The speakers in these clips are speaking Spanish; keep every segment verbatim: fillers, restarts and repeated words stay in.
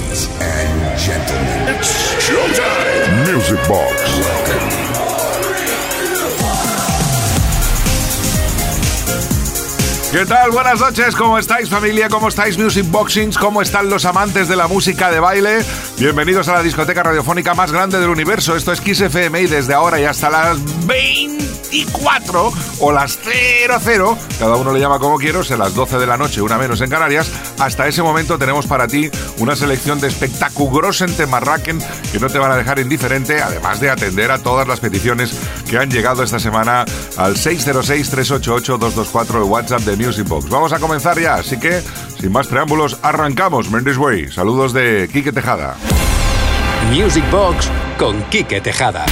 Ladies and gentlemen, it's showtime. Music Box. Welcome. ¿Qué tal? Buenas noches, ¿cómo estáis, familia? ¿Cómo estáis, Music Boxings? ¿Cómo están los amantes de la música de baile? Bienvenidos a la discoteca radiofónica más grande del universo. Esto es Kiss F M y desde ahora y hasta las veinticuatro o las cero cero, cada uno le llama como quiero, a las doce de la noche, una menos en Canarias, hasta ese momento tenemos para ti una selección de espectaculosos temarraquen que no te van a dejar indiferente, además de atender a todas las peticiones que han llegado esta semana al seis cero seis, tres ocho ocho, dos dos cuatro, el WhatsApp de Music Box. Vamos a comenzar ya, así que, sin más preámbulos, arrancamos. Mendes Way. Saludos de Quique Tejada. Music Box con Quique Tejada.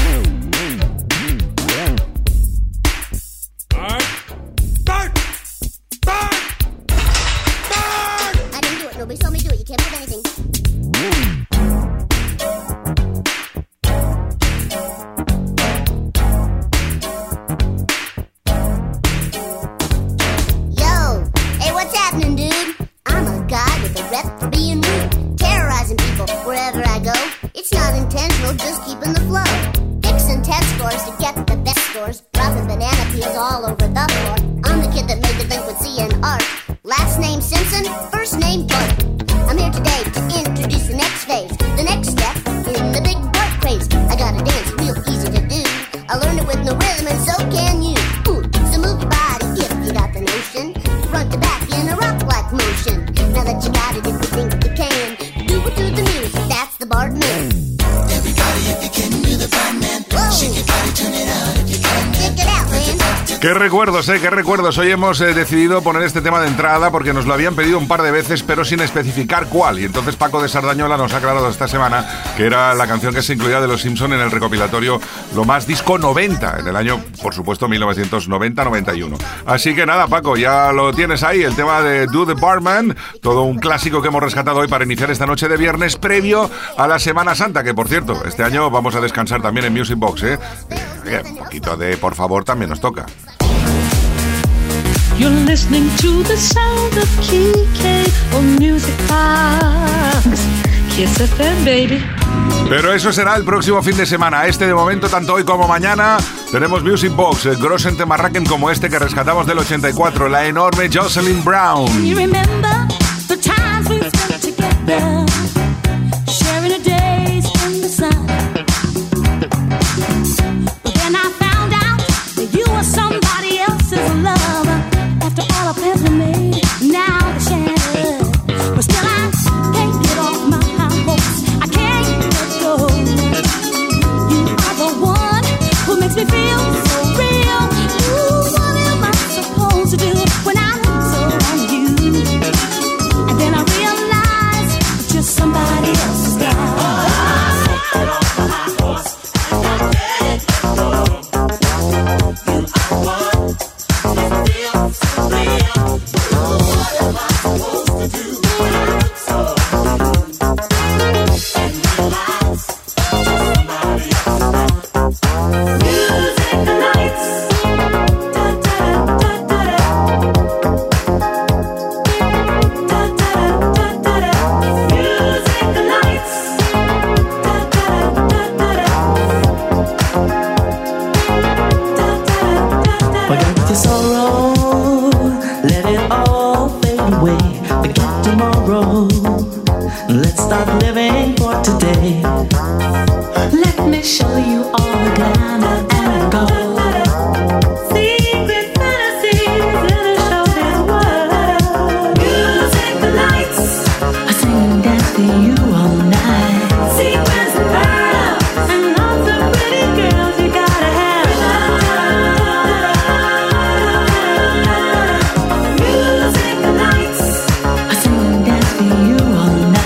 Qué recuerdos, eh, qué recuerdos. Hoy hemos eh, decidido poner este tema de entrada porque nos lo habían pedido un par de veces, pero sin especificar cuál. Y entonces Paco de Sardañola nos ha aclarado esta semana que era la canción que se incluía de Los Simpson en el recopilatorio Lo Más Disco noventa, en el año, por supuesto, mil novecientos noventa noventa y uno. Así que nada, Paco, ya lo tienes ahí, el tema de Do the Barman, todo un clásico que hemos rescatado hoy para iniciar esta noche de viernes previo a la Semana Santa, que por cierto, este año vamos a descansar también en Music Box, ¿eh? eh un poquito de por favor también nos toca. You're listening to the sound of Kike on Music Box. Kiss F M, baby. Pero eso será el próximo fin de semana. Este de momento, tanto hoy como mañana, tenemos Music Box, el grosen temarraquen como este que rescatamos del ochenta y cuatro, la enorme Jocelyn Brown. You remember the times we spent together, sharing the days in the sun. But then I found out that you were somebody else's lover. After all the plans we made, now they're shattered. But still I can't get off my high horse. I can't let go. You are the one who makes me feel so real. Ooh, what am I supposed to do when I'm so on you? And then I realize just somebody else's guy. I get off my high horse and I let it go. You are one.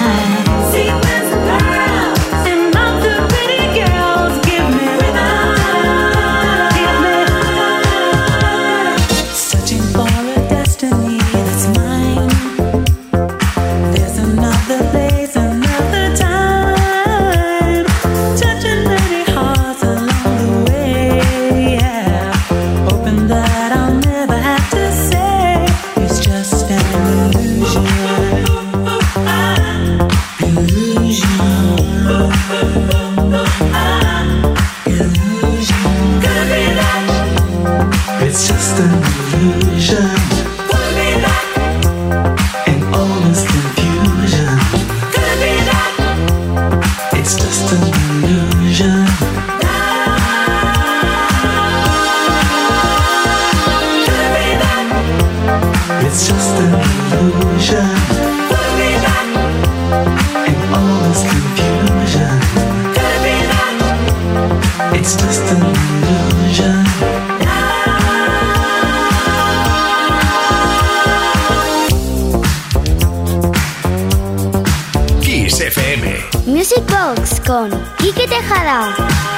Sequence of pearls and all the pretty girls give me rhythm. F M. Music Box con Quique Tejada.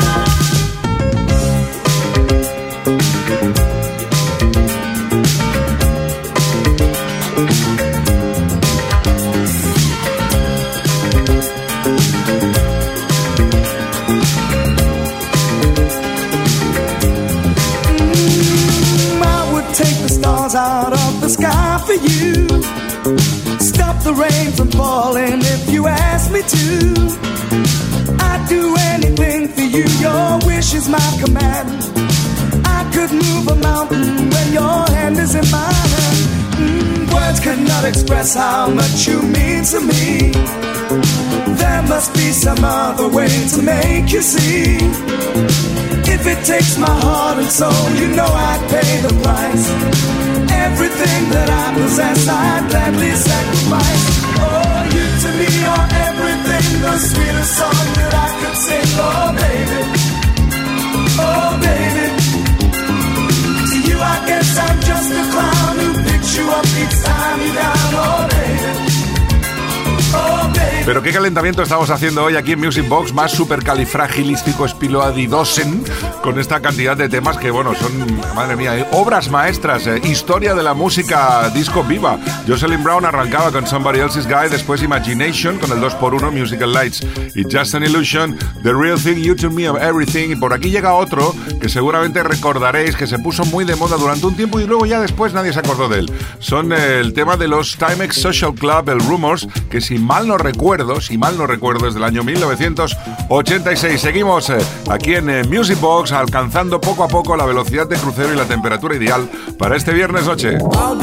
Out of the sky for you, stop the rain from falling if you ask me to. I'd do anything for you, your wish is my command. I could move a mountain when your hand is in my hand. mm, Words cannot express how much you mean to me. There must be some other way to make you see. If it takes my heart and soul, you know I'd pay the price. Everything that I possess, I'd gladly sacrifice. Oh, you to me are everything, the sweetest song that I could sing. Oh, baby, oh, baby. To you, I guess I'm just a clown who picks you up each time you're down. Oh, baby. Pero qué calentamiento estamos haciendo hoy aquí en Music Box, más supercalifragilístico espiloadidosen, con esta cantidad de temas que, bueno, son, madre mía, eh, obras maestras, eh, historia de la música disco viva. Jocelyn Brown arrancaba con Somebody Else's Guy, después Imagination con el dos por uno, Musical Lights y Just an Illusion, The Real Thing, You to Me of Everything. Y por aquí llega otro que seguramente recordaréis que se puso muy de moda durante un tiempo y luego ya después nadie se acordó de él. Son eh, el tema de los Timex Social Club, el Rumors, que si mal no recuerdo, si mal no recuerdo, es del año mil novecientos ochenta y seis. Seguimos eh, aquí en eh, Music Box, alcanzando poco a poco la velocidad de crucero y la temperatura ideal para este viernes noche.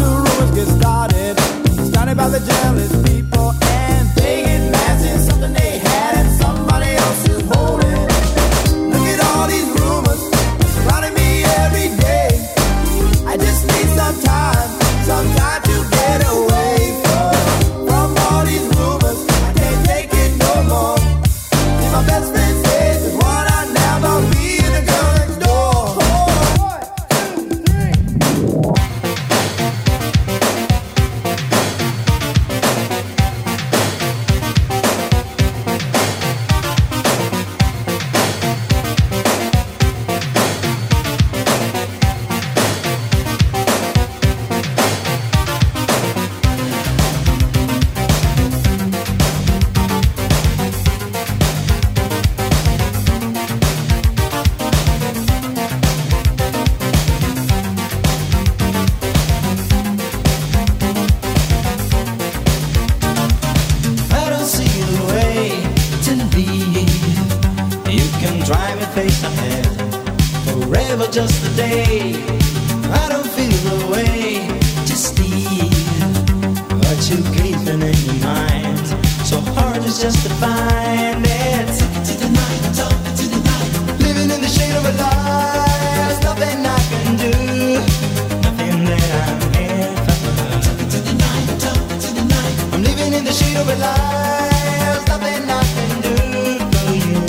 Just the day I don't feel the way to steal what you keeping in your mind. So hard is just to find it. Talk it to the night, talk it to the night. Living in the shade of a lie, nothing I can do, nothing that I'm here for. Talk it to the night, talk it to the night. I'm living in the shade of a lie, nothing I can do for you.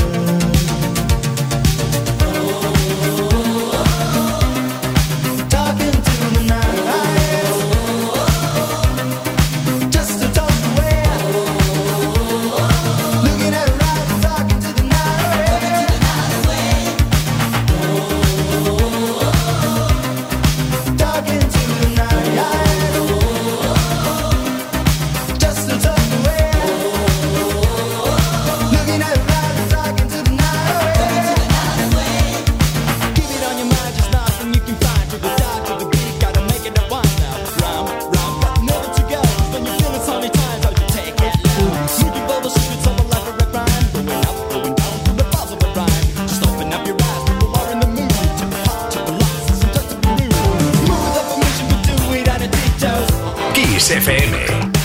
F M.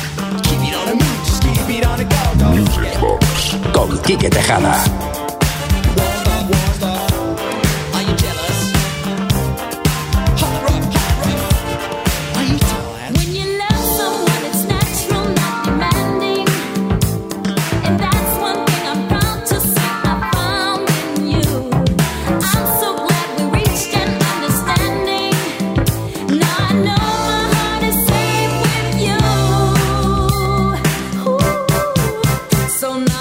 Music Box con Quique Tejada. So now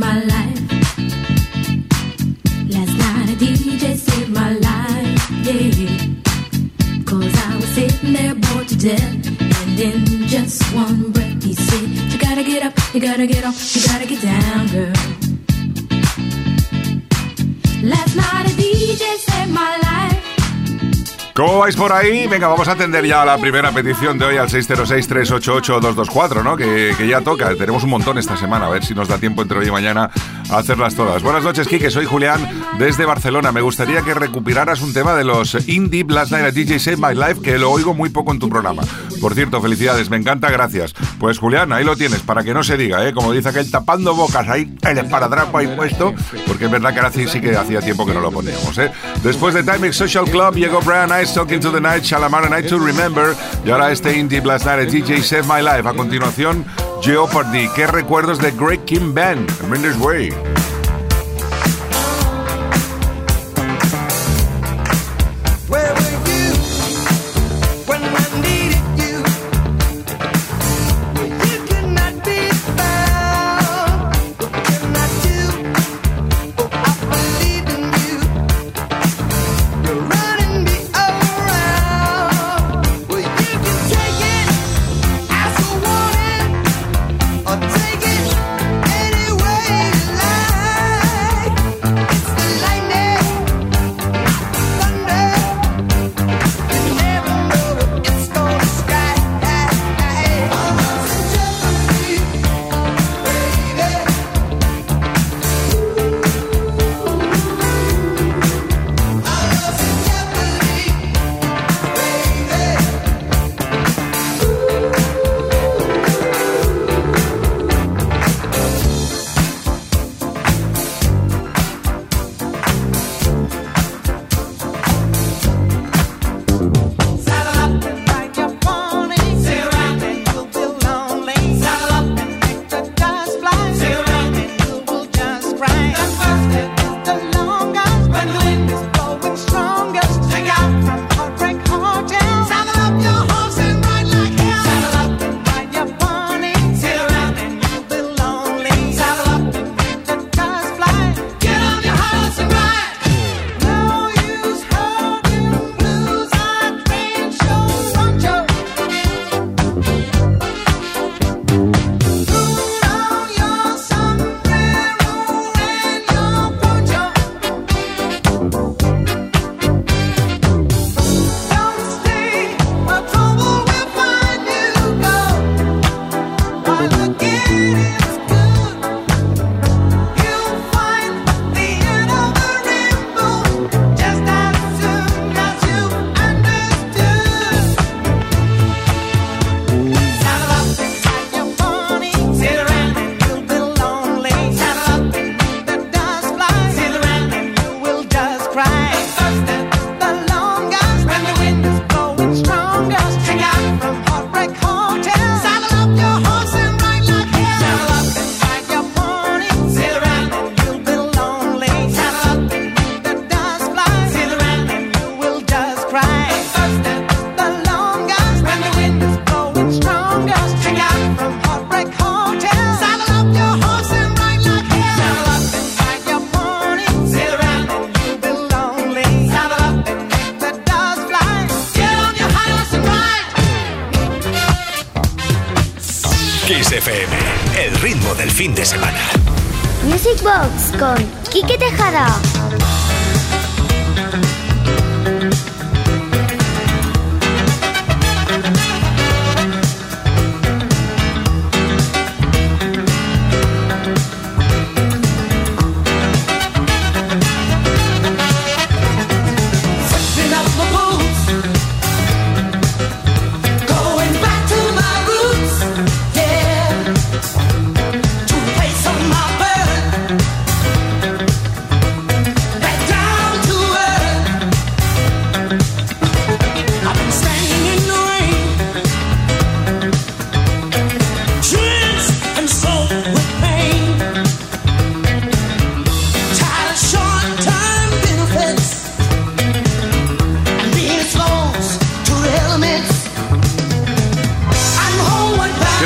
my life. Last night a D J saved my life, yeah. Cause I was sitting there bored to death, and in just one breath he said, you gotta get up, you gotta get off, you gotta get down, girl. Last night a D J saved my life. ¿Cómo vais por ahí? Venga, vamos a atender ya a la primera petición de hoy al seis cero seis, tres ocho ocho, dos dos cuatro, ¿no? Que, que ya toca. Tenemos un montón esta semana, a ver si nos da tiempo entre hoy y mañana a hacerlas todas. Buenas noches, Quique, soy Julián desde Barcelona. Me gustaría que recuperaras un tema de los Indie Last Night a D J Saved My Life, que lo oigo muy poco en tu programa. Por cierto, felicidades, me encanta, gracias. Pues Julián, ahí lo tienes, para que no se diga, ¿eh? Como dice aquel, tapando bocas, ahí el esparadrapo ahí puesto, porque es verdad que ahora sí, sí que hacía tiempo que no lo poníamos, ¿eh? Después de Timex Social Club llegó Brian Ice, Talking to the Night, Shalamar, A Night to Remember, y ahora este Indie Last Night a D J Saved My Life. A continuación, Jeopardy. ¿Qué recuerdos de Great Kim Band? Minder's Way. Take it anyway you Kiss F M, el ritmo del fin de semana. Music Box con Quique Tejada. Thank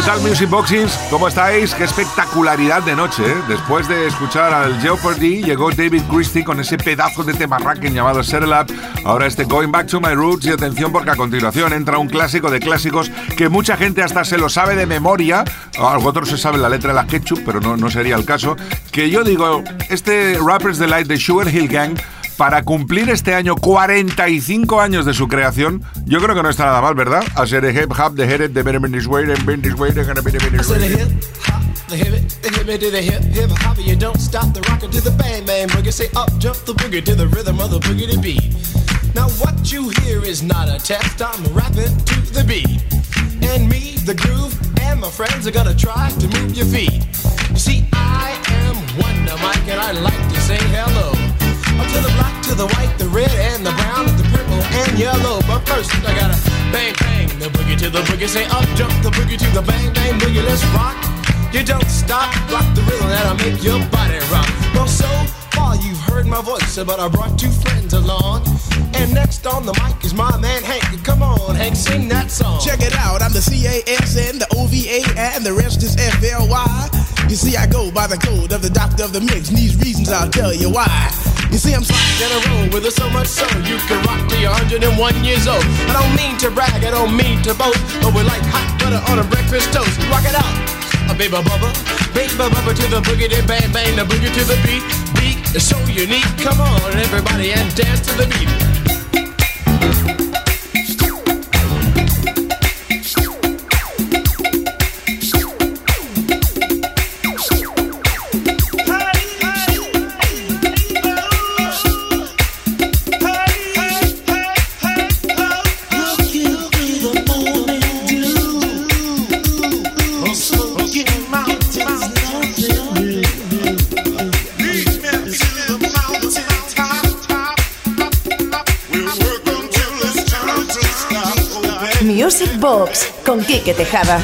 tal, Music Boxings? ¿Cómo estáis? Qué espectacularidad de noche, ¿eh? Después de escuchar al Jeopardy, llegó David Christie con ese pedazo de tema rocking llamado Settle Up. Ahora este Going Back to My Roots, y atención porque a continuación entra un clásico de clásicos que mucha gente hasta se lo sabe de memoria. A otros se sabe la letra de la Ketchup, pero no, no sería el caso. Que yo digo, este Rapper's Delight de Sugar Hill Gang, para cumplir este año cuarenta y cinco años de su creación, yo creo que no está nada mal, ¿verdad? Hacer the hip hop, the hit it, the been this way, the been this way, the gonna be this way. The hip it, the hip it to the hip, hip hop, you don't stop the rocker to the bang bang boogie. Say up, jump the boogie to the rhythm of the boogie to beat. Now what you hear is not a test, I'm rapping to the beat. And me, the groove, and my friends are gonna try to move your feet. You see, I am Wonder Mike and I like to say hello. Up to the black, to the white, the red, and the brown, the purple, and yellow. But first, I gotta bang, bang, the boogie to the boogie. Say up, jump the boogie to the bang, bang, boogie. Let's rock. You don't stop, rock the rhythm that'll make your body rock. Well, so far you've heard my voice, but I brought two friends along. And next on the mic is my man Hank. Come on, Hank, sing that song. Check it out, I'm the C A S N, the O V A, and the rest is F L Y. You see, I go by the code of the doctor of the mix, and these reasons I'll tell you why. You see, I'm sliding in a roll with it so much so you can rock till you're one hundred and one years old. I don't mean to brag, I don't mean to boast, but we're like hot butter on a breakfast toast. Rock it out, a baby bubba, baby bubba to the boogie, then bang bang, the boogie to the beat. Beat is so unique, come on everybody and dance to the beat. Music Box con Quique Tejada.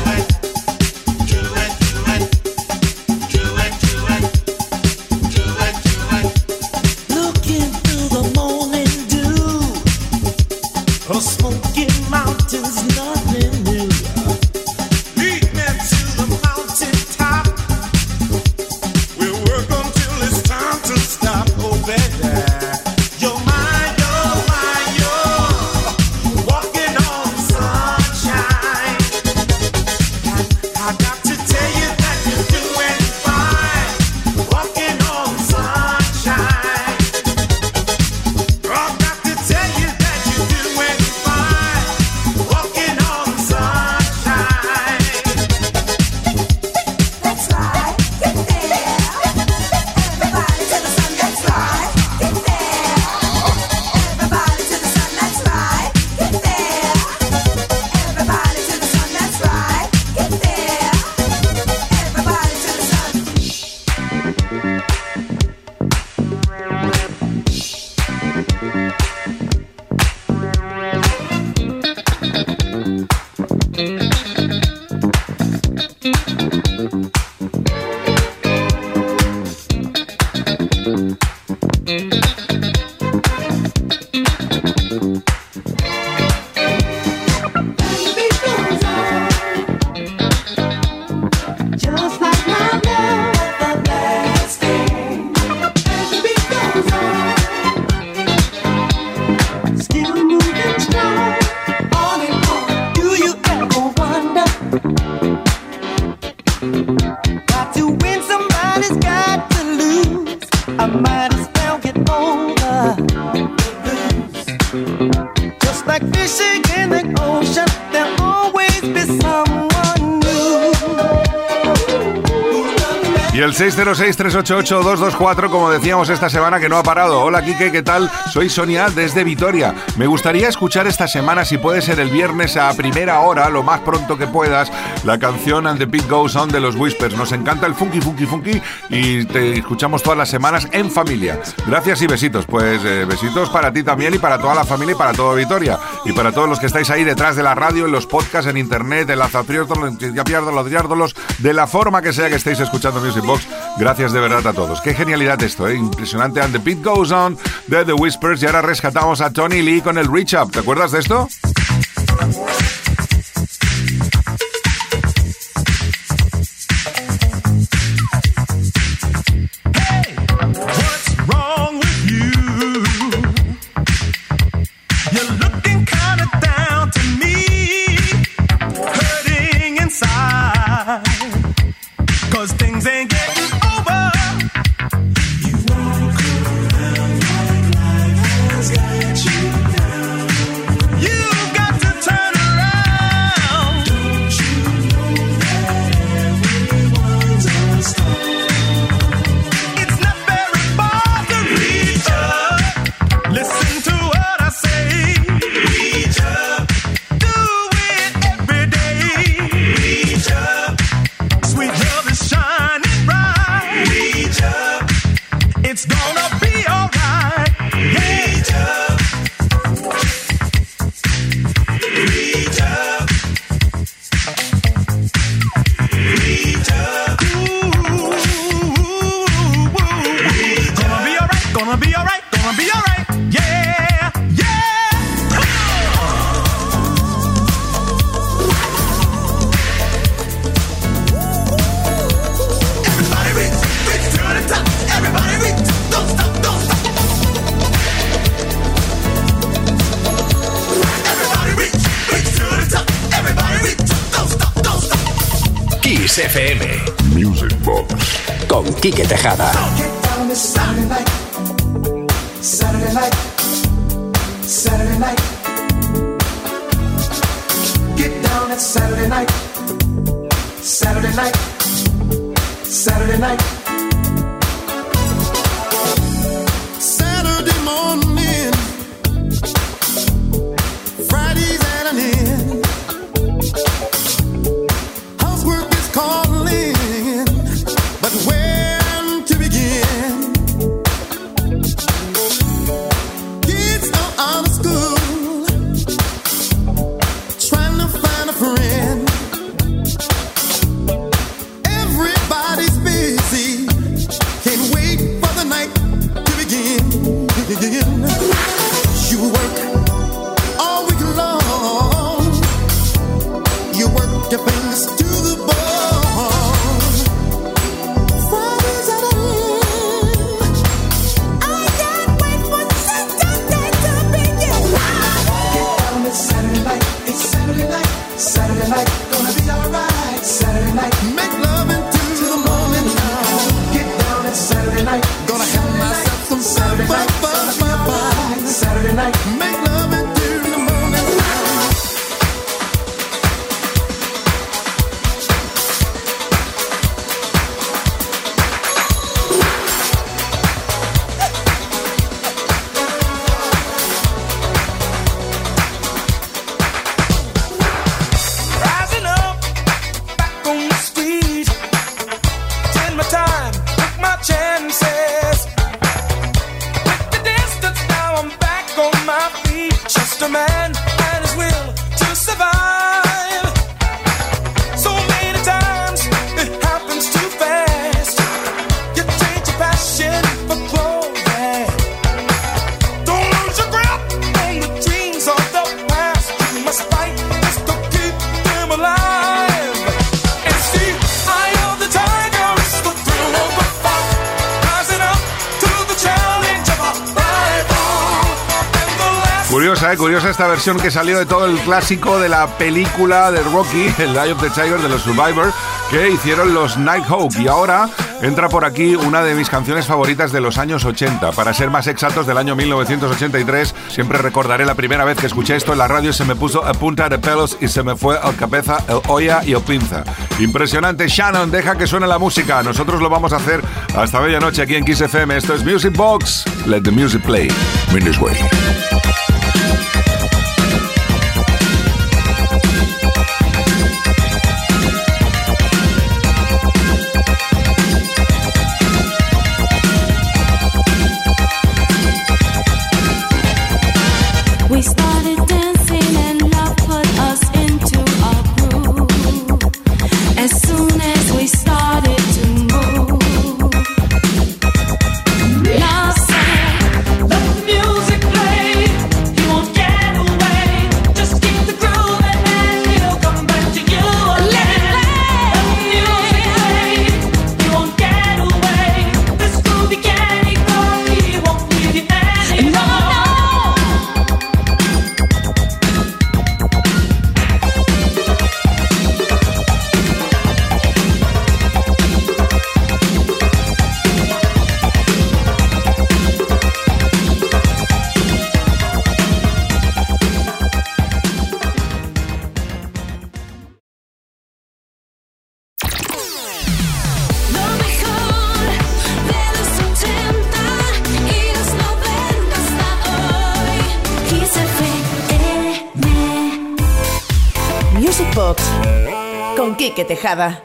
Y el seis cero seis, tres ocho ocho, dos dos cuatro, como decíamos esta semana, que no ha parado. Hola, Quique, ¿qué tal? Soy Sonia desde Vitoria. Me gustaría escuchar esta semana, si puede ser el viernes a primera hora, lo más pronto que puedas, la canción And the Beat Goes On de los Whispers. Nos encanta el funky, funky, funky y te escuchamos todas las semanas en familia. Gracias y besitos. Pues eh, besitos para ti también y para toda la familia y para todo Vitoria. Y para todos los que estáis ahí detrás de la radio, en los podcasts, en internet, en la zapriórdolos, los de la forma que sea que estéis escuchando Music Box. Gracias de verdad a todos. Qué genialidad esto, ¿eh? Impresionante. And the Beat Goes On de The Whispers. Y ahora rescatamos a Tony Lee con el Reach Up. ¿Te acuerdas de esto? Kiss F M. Music Box. Con Quique Tejada. Saturday night, Saturday night, Saturday night. Get down, it's Saturday night, Saturday night, Saturday night. Saturday morning, Friday's at an end. Housework is calling, but where to begin? Kids are out of school, trying to find a friend. Everybody's busy, can't wait for the night to begin. You work all week long, you work your fingers to the bone. Friday's at an end, I can't wait for Saturday to begin. Get down, it's Saturday night, it's Saturday night, Saturday night. Gonna be alright, Saturday night. Make love until the morning now. Get down, it's Saturday night, Gonna have myself some Saturday fun, night. fun, Gonna be fun, fun. alright, Saturday night. Make love until the morning now. Rising up, back on the street. Take my time, took my chances. With the distance, now I'm back on my feet. Just a man and his will to survive. So many times it happens too fast. You change your passion for clothing. Don't lose your grip on the dreams of the past. You must fight just to keep them alive. It's the eye of the tiger, it's the thrill of the fight. Rising up to the challenge of a rival. And the last Curiosa, ¿eh? Curiosa esta versión que salió de todo el clásico de la película de Rocky, el Eye of the Tiger de los Survivor, que hicieron los Nighthawk. Y ahora entra por aquí una de mis canciones favoritas de los años ochenta. Para ser más exactos, del año mil novecientos ochenta y tres. Siempre recordaré la primera vez que escuché esto en la radio. Se me puso a punta de pelos y se me fue al cabeza el olla y el pinza. Impresionante. Shannon, deja que suene la música. Nosotros lo vamos a hacer hasta medianoche aquí en Kiss F M. Esto es Music Box. Let the music play. In this way. We started dancing and love put us into a groove. As soon as we started to move, love sang, let the music play. You won't get away. Just keep the groove and it'll come back to you again. Let the music play. You won't get away. This groovy candy coffee won't leave you anymore. Lo mejor de los ochenta y los noventa hasta hoy. Kiss F M. Music Box con Quique Tejada.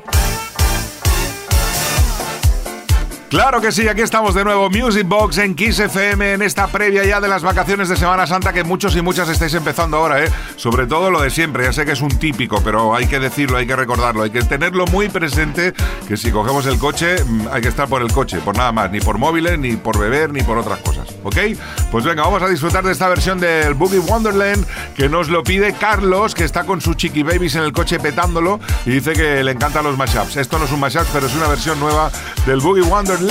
Claro que sí, aquí estamos de nuevo, Music Box en Kiss F M, en esta previa ya de las vacaciones de Semana Santa que muchos y muchas estáis empezando ahora, ¿eh? Sobre todo lo de siempre, ya sé que es un típico, pero hay que decirlo, hay que recordarlo, hay que tenerlo muy presente, que si cogemos el coche, hay que estar por el coche, por nada más, ni por móviles, ni por beber, ni por otras cosas, ¿ok? Pues venga, vamos a disfrutar de esta versión del Boogie Wonderland, que nos lo pide Carlos, que está con sus Chiqui Babies en el coche petándolo, y dice que le encantan los mashups. Esto no es un mashup, pero es una versión nueva del Boogie Wonderland.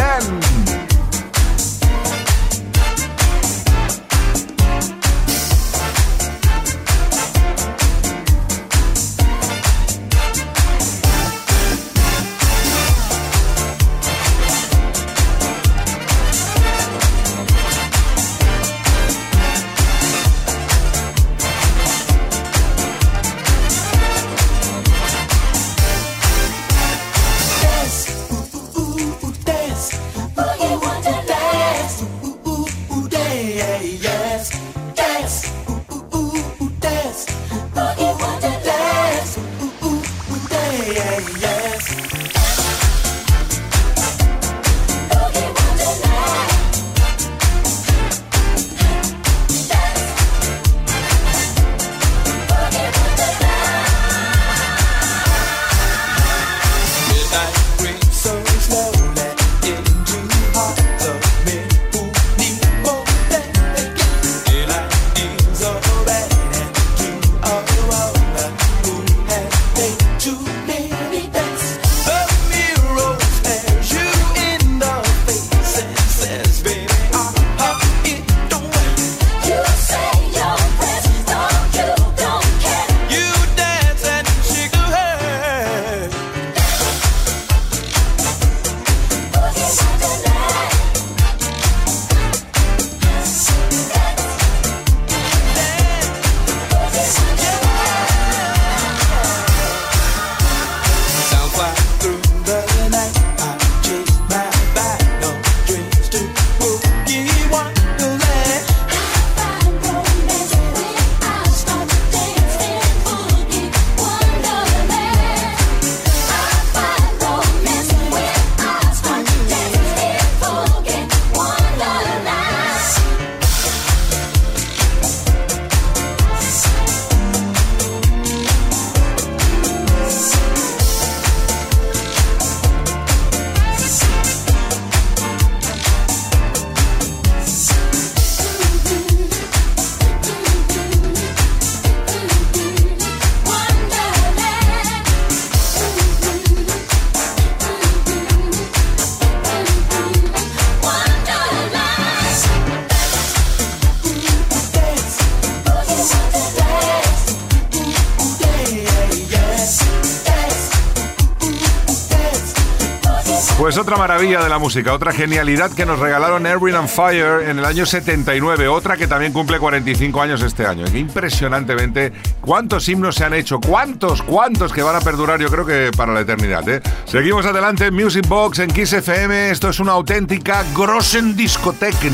Pues otra maravilla de la música, otra genialidad que nos regalaron Earth, Wind and Fire en el año setenta y nueve, otra que también cumple cuarenta y cinco años este año. Que impresionantemente, cuántos himnos se han hecho, cuántos, cuántos que van a perdurar, yo creo que para la eternidad, ¿eh? Seguimos adelante en Music Box, en Kiss F M, esto es una auténtica Grossen Discotheken.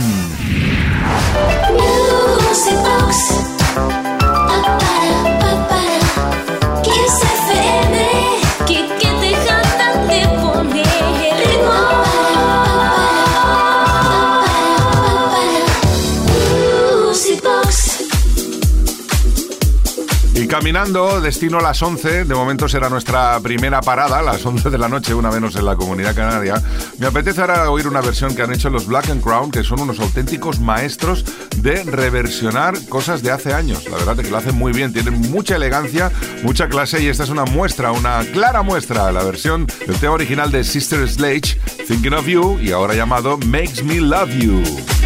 Music Box. Kiss F M. Quique Tejada te pone el ritmo. Music Box. Y caminando, destino a las once, de momento será nuestra primera parada, las once de la noche, una menos en la Comunidad Canaria. Me apetece ahora oír una versión que han hecho los Black and Crown, que son unos auténticos maestros de reversionar cosas de hace años. La verdad es que lo hacen muy bien, tienen mucha elegancia, mucha clase, y esta es una muestra, una clara muestra, la versión del tema original de Sister Sledge, Thinking of You, y ahora llamado Makes Me Love You.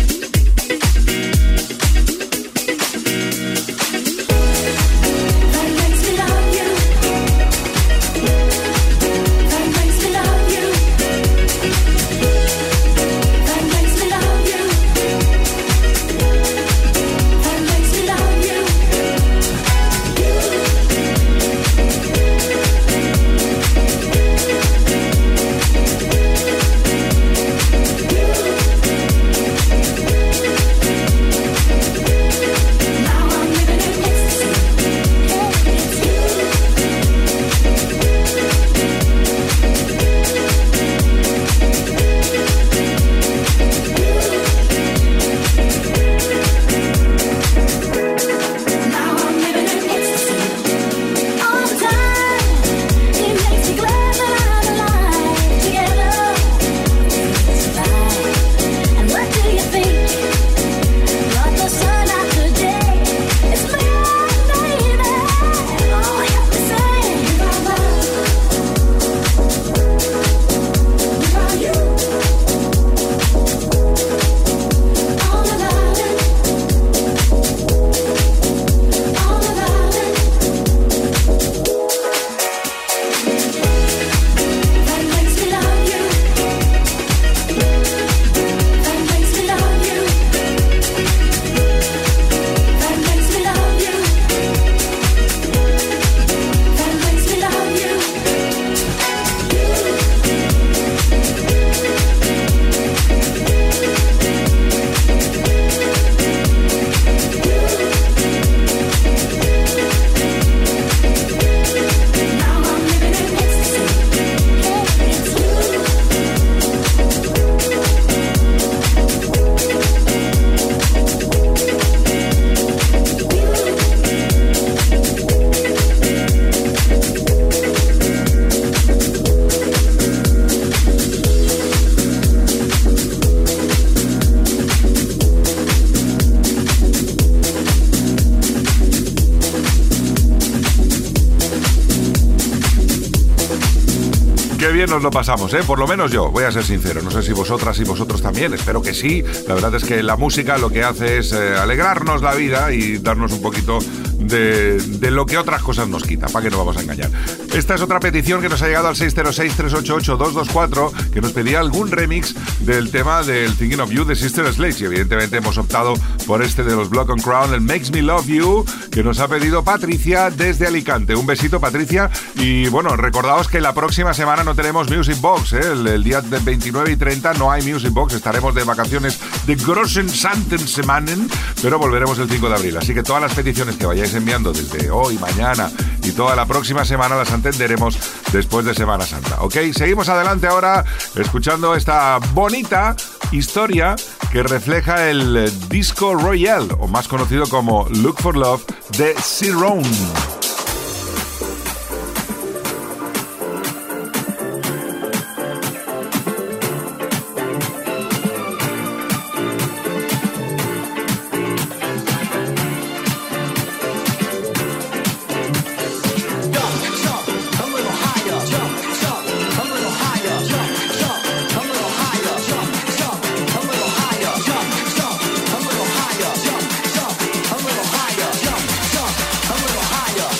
bien nos lo pasamos, ¿eh? Por lo menos yo, voy a ser sincero. No sé si vosotras y vosotros también, espero que sí. La verdad es que la música lo que hace es eh, alegrarnos la vida y darnos un poquito de, de lo que otras cosas nos quitan, para que no vamos a engañar. Esta es otra petición que nos ha llegado al seis cero seis, tres ocho ocho, dos dos cuatro, que nos pedía algún remix del tema del Thinking of You de Sister Sledge, y evidentemente hemos optado por este de los Black and Crown, el Makes Me Love You, que nos ha pedido Patricia desde Alicante. Un besito, Patricia, y bueno, recordaos que la próxima semana no tenemos Music Box, ¿eh? el, el día del veintinueve y treinta no hay Music Box, estaremos de vacaciones de Grossen Santen Semanen, pero volveremos el cinco de abril, así que todas las peticiones que vayáis enviando desde hoy, mañana y toda la próxima semana las atenderemos después de Semana Santa, ¿ok? Seguimos adelante ahora escuchando esta bonita historia que refleja el Disco Royale, o más conocido como Look for Love, de Cerrone. Higher.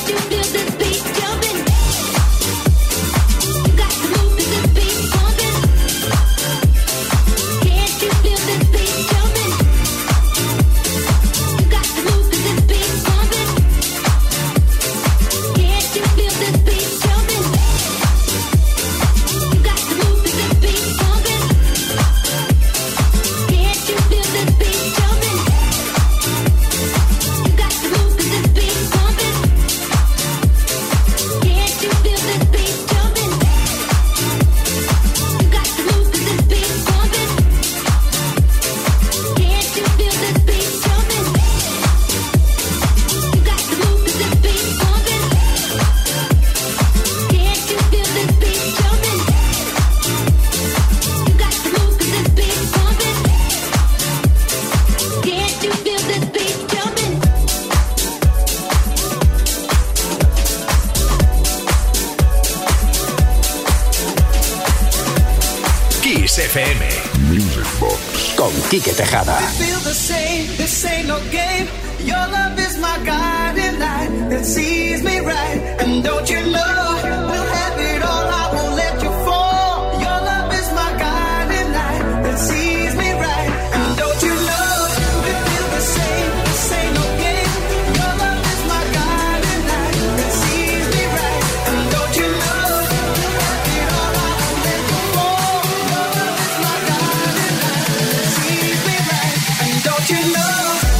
Kiss F M. Music Box. Con Quique Tejada. Feel the same, this ain't no game. Your love is my guiding light that sees me right. And don't you know, we'll have it all, I won't let you fall. Your love is my guiding light that sees me right. And don't you know, we feel the same, this ain't no game. Your love is my guiding light that sees me right. And don't you know, we'll have it all, I won't let you fall. Your love is my guiding light that sees me right. And don't you know.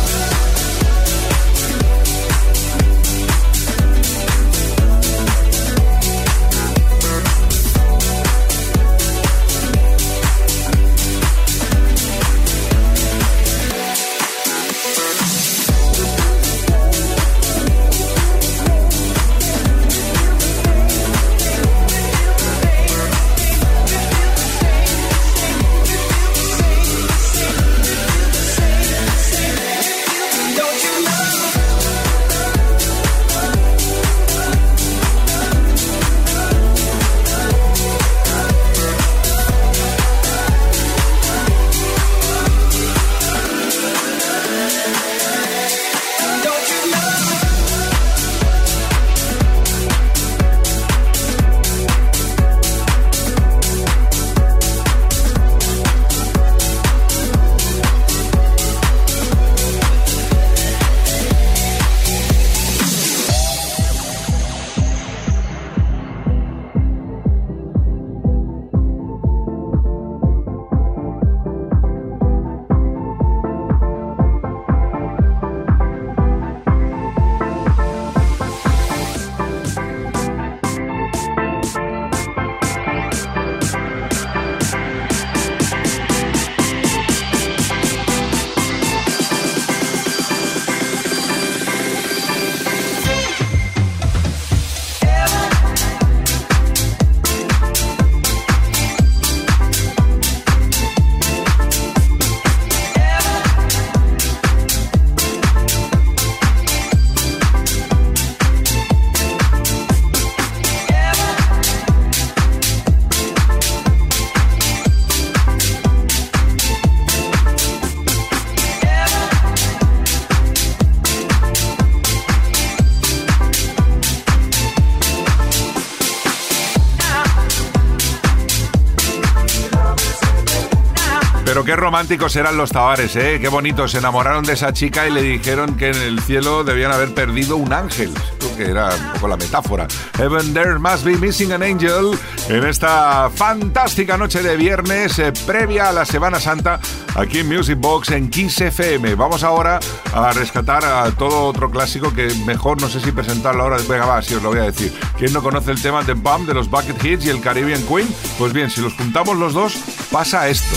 Pero qué románticos eran los Tavares, ¿eh? Qué bonitos. Se enamoraron de esa chica y le dijeron que en el cielo debían haber perdido un ángel. Creo que era un poco la metáfora. Heaven, there must be missing an angel. En esta fantástica noche de viernes, eh, previa a la Semana Santa, aquí en Music Box, en Kiss F M. Vamos ahora a rescatar a todo otro clásico que mejor no sé si presentarlo ahora. Venga, va, sí os lo voy a decir. ¿Quién no conoce el tema The Bump de los Bucket Hits y el Caribbean Queen? Pues bien, si los juntamos los dos, pasa esto.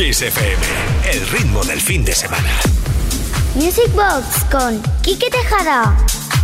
Kiss F M, el ritmo del fin de semana. Music Box con Quique Tejada.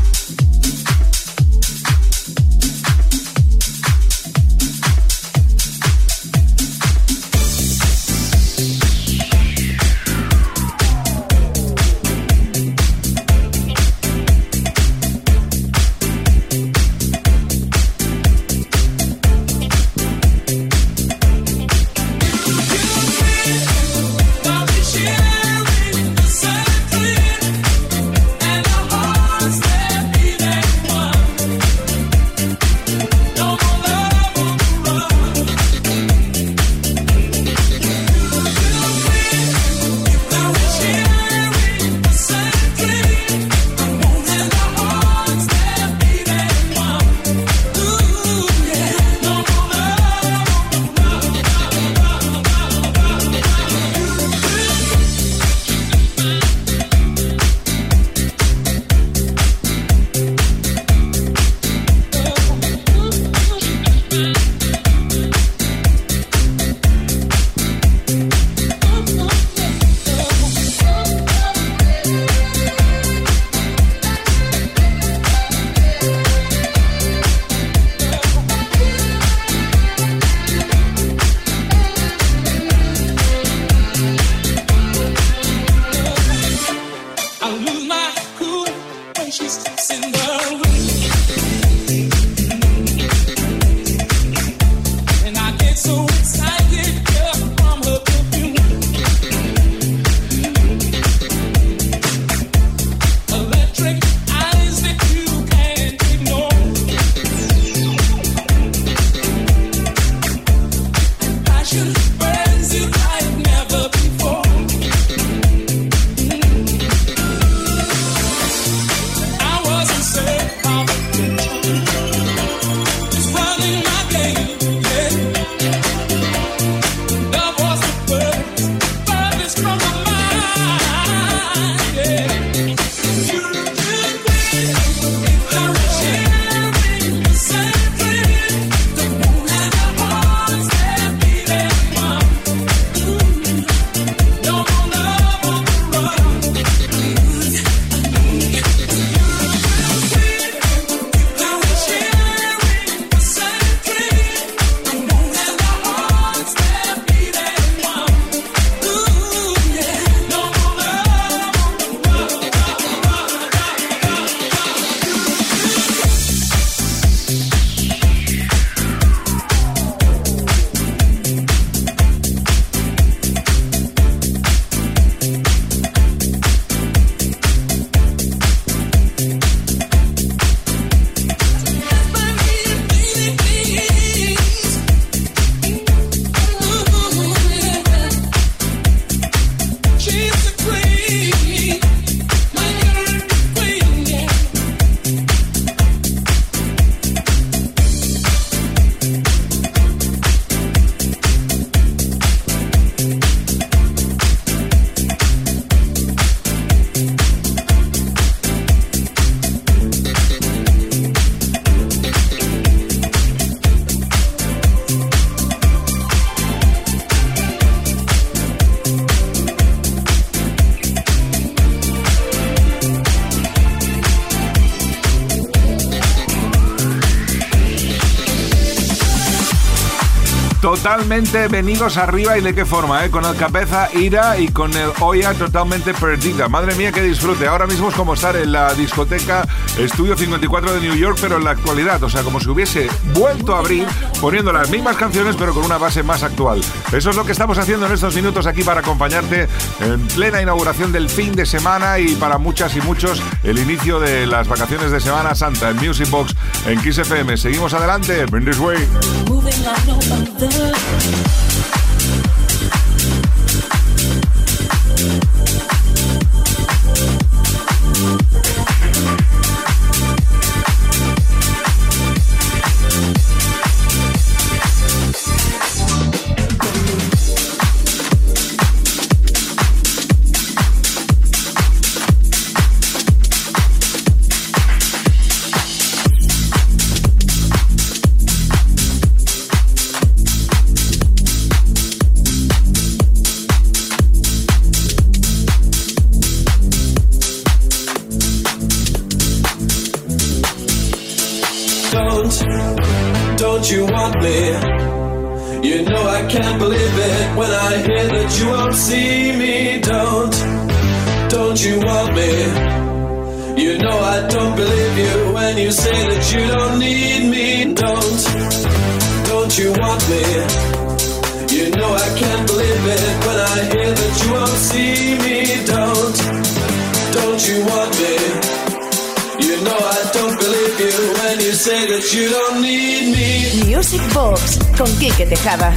Totalmente venidos arriba y de qué forma, ¿eh? Con el cabeza ira y con el olla totalmente perdida. Madre mía, qué disfrute. Ahora mismo es como estar en la discoteca Estudio cincuenta y cuatro de New York, pero en la actualidad. O sea, como si hubiese vuelto a abrir poniendo las mismas canciones, pero con una base más actual. Eso es lo que estamos haciendo en estos minutos aquí para acompañarte en plena inauguración del fin de semana y para muchas y muchos el inicio de las vacaciones de Semana Santa en Music Box en Kiss F M. Seguimos adelante. Bring this way. don't you want me? You know I can't believe it when I hear that you won't see me. Don't, don't you want me? You know I don't believe you when you say that you don't need me. Don't, don't you want me? You know I can't believe it when I hear that you won't see me. Don't, don't you want me? You know I don't believe you when you say that you don't need me. Music Box con Quique Tejada.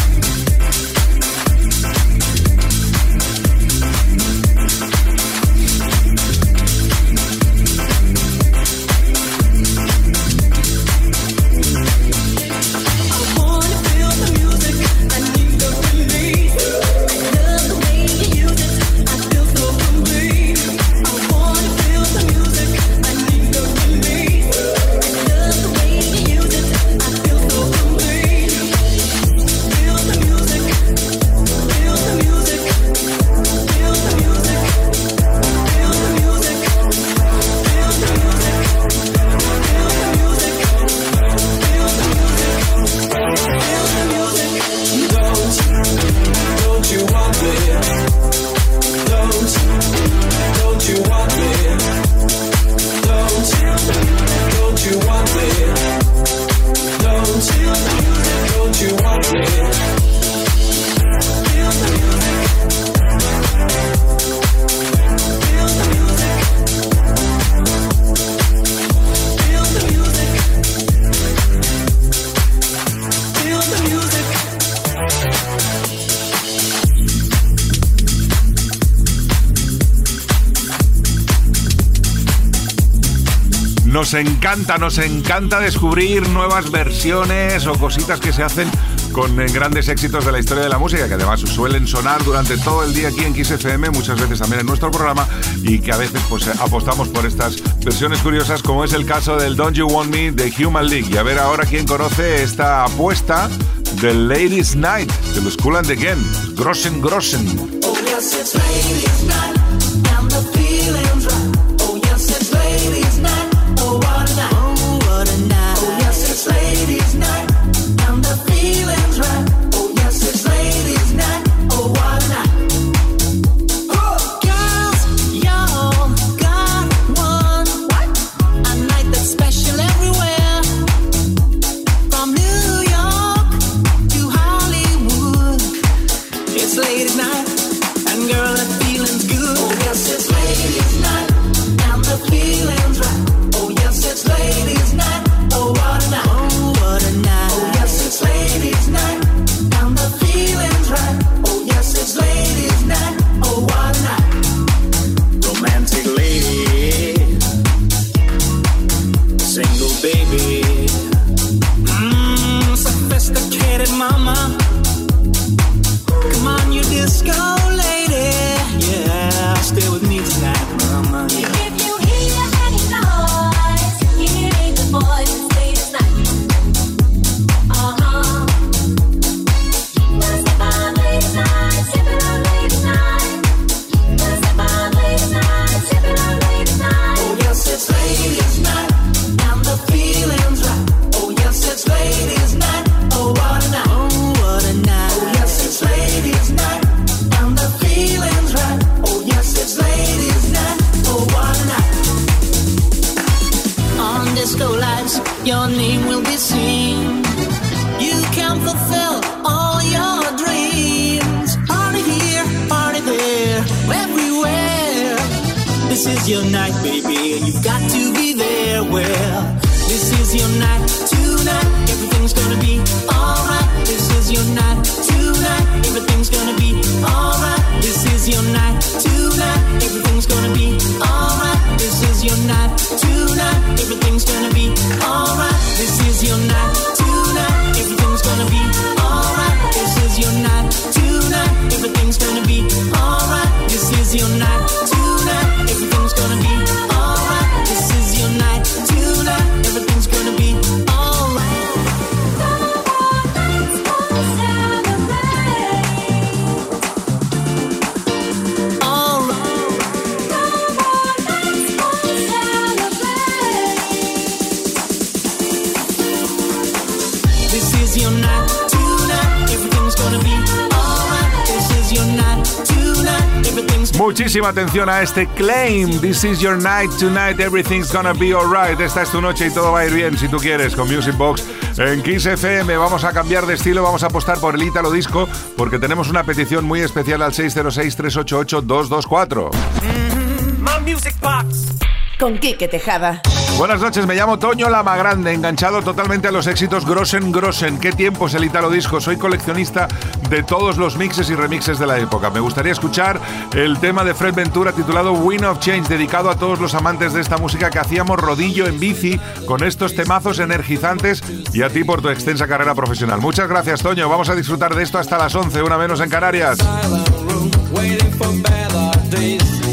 Nos encanta, nos encanta descubrir nuevas versiones o cositas que se hacen con grandes éxitos de la historia de la música, que además suelen sonar durante todo el día aquí en Kiss F M, muchas veces también en nuestro programa, y que a veces pues apostamos por estas versiones curiosas, como es el caso del Don't You Want Me de Human League. Y a ver ahora quién conoce esta apuesta del Ladies Night de los Kool and the Gang, Grossen Grossen. Oh yes, it's Ladies Night, and the feeling's right. Oh yes, it's Ladies Night. Oh, what a night. Oh, what a night. Oh, yes, it's Ladies Night. And the feeling's right. Oh, yes, it's Ladies Night. Oh, what a night. Oh. Girls, y'all got one. What? A night that's special everywhere. From New York to Hollywood. It's Ladies Night. And girl, that feeling's good. Oh, yes, it's Ladies Night. And the feeling's right. It's Ladies Night, oh what a night, oh what a night. Oh yes, it's Ladies Night, and the feeling's right. Oh yes, it's Ladies Night, oh what a night. Romantic lady, single baby, mmm, sophisticated mama. Come on, you disco lady, yeah, stay with me tonight, mama. Yeah. Boys, it's Ladies Night. Uh-huh. Let's step on Ladies Night, sipping on Ladies Night. Let's step on Ladies Night, sipping on Ladies Night. Oh yes, it's Ladies Night, and the feeling's right. Oh yes, it's Ladies Night. Oh what a night. Oh what a night. Oh yes, it's Ladies Night, and the feeling's right. Oh yes, it's Ladies Night. Oh what a night. On disco lights, your name will be seen. You can fulfill all your dreams. Party here, party there, everywhere. This is your night, baby, and you've got to be there. Well, this is your night, tonight. Everything's gonna be alright. This is your night, tonight. Everything's gonna be alright. This is your night, tonight. Everything's gonna be alright. This is your night, tonight. Everything's gonna be alright. This is your night, tonight. Everything's gonna be alright. This is your night, tonight. Everything's gonna be alright. This is your night, tonight. Everything's gonna be alright. This is your night, tonight. Everything's gonna be alright. Muchísima atención a este claim. This is your night tonight, everything's gonna be alright. Esta es tu noche y todo va a ir bien si tú quieres con Music Box en Kiss F M. Vamos a cambiar de estilo, vamos a apostar por el Ítalo Disco porque tenemos una petición muy especial al seis cero seis, tres ocho ocho, dos dos cuatro. Mm-hmm. My Music Box con Quique Tejada. Buenas noches, me llamo Toño Lamagrande, enganchado totalmente a los éxitos Grossen Grossen. ¿Qué tiempos el Ítalo Disco? Soy coleccionista de todos los mixes y remixes de la época. Me gustaría escuchar el tema de Fred Ventura titulado Wind of Change, dedicado a todos los amantes de esta música que hacíamos rodillo en bici con estos temazos energizantes, y a ti por tu extensa carrera profesional. Muchas gracias, Toño. Vamos a disfrutar de esto hasta las once, una menos en Canarias.